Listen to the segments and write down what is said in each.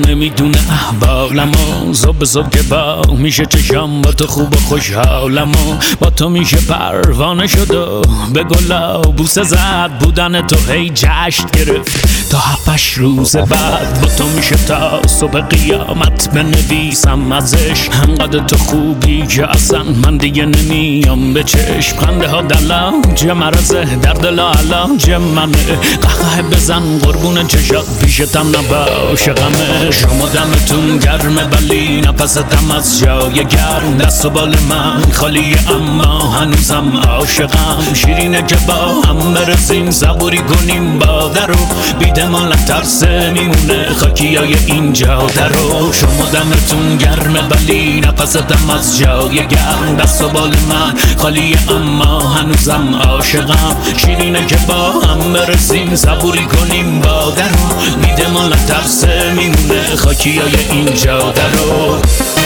نمیدونه احوالمو صبح صبح که با میشه چشم با تو خوب و خوشحالمو با تو میشه پروانه شد و به گلا بوسه زد بودن تو هی جشن گرفت تا 7 روز بعد با تو میشه تا صبح قیامت بنویسم ازش همقدر تو خوبی که اصلا من دیگه نمیام به چشم خنده ها دلاج مرزه در دل علاج منه قهقه بزن قربون چشات پیشتم نباشه غمه شما دمتون گرمه ولی نفستم از جای گرم دست و بال من خالیه اما هنوزم عاشقم شیرینه که با هم برسیم صبوری کنیم با درو بیده مال ترس میمونه خاکی های اینجا درو شما دمتون گرمه ولی نفستم از جای گرم دست و بال من خالیه اما هنوزم عاشقم شیرینه که با هم برسیم صبوری کنیم با درو بیده مال ترس میمونه خاکی های اینجا درو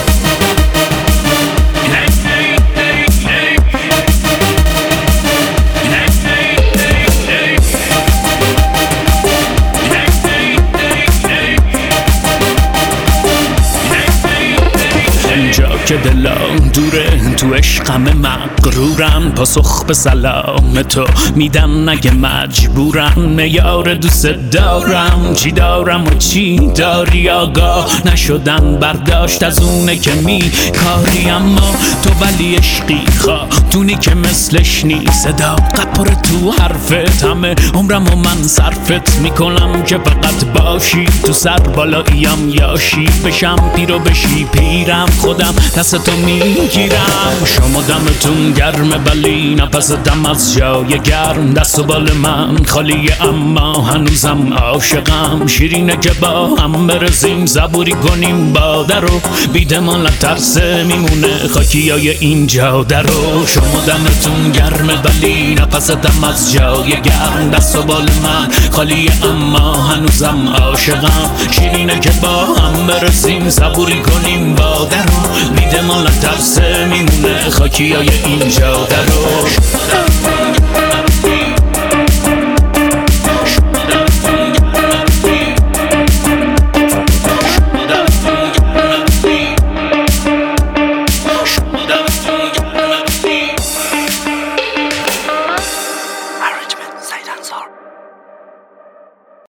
که دلم دوره تو عشقم مغرورم پاسخ به سلام تو میدم نگه مجبورم میار دوست دارم چی دارم و چی داری آگاه نشدن برداشت از اونه که کاری اما تو ولی عشقی خاتونی که مثلش نیست صداقت پر تو حرفت همه عمرم و من صرفت میکنم که فقط باشی تو سر بالاییم یاشی بشم پیر و بشی پیرم خودم دست تو میگیرم شما دمتون گرمه ولی نفستم از جای گرم دست و بال من خالیه اما هنوزم عاشقم شیرینه که با هم برسیم صبوری کنیم با درو بیده مال ترس میمونه خاکی های اینجا درو شما دمتون گرمه ولی نفستم از جای گرم دست و بال من خالیه اما هنوزم عاشقم شیرینه که با هم برسیم صبوری کنیم با درو بیده مال ترس میمونه خاکی های اینجا درو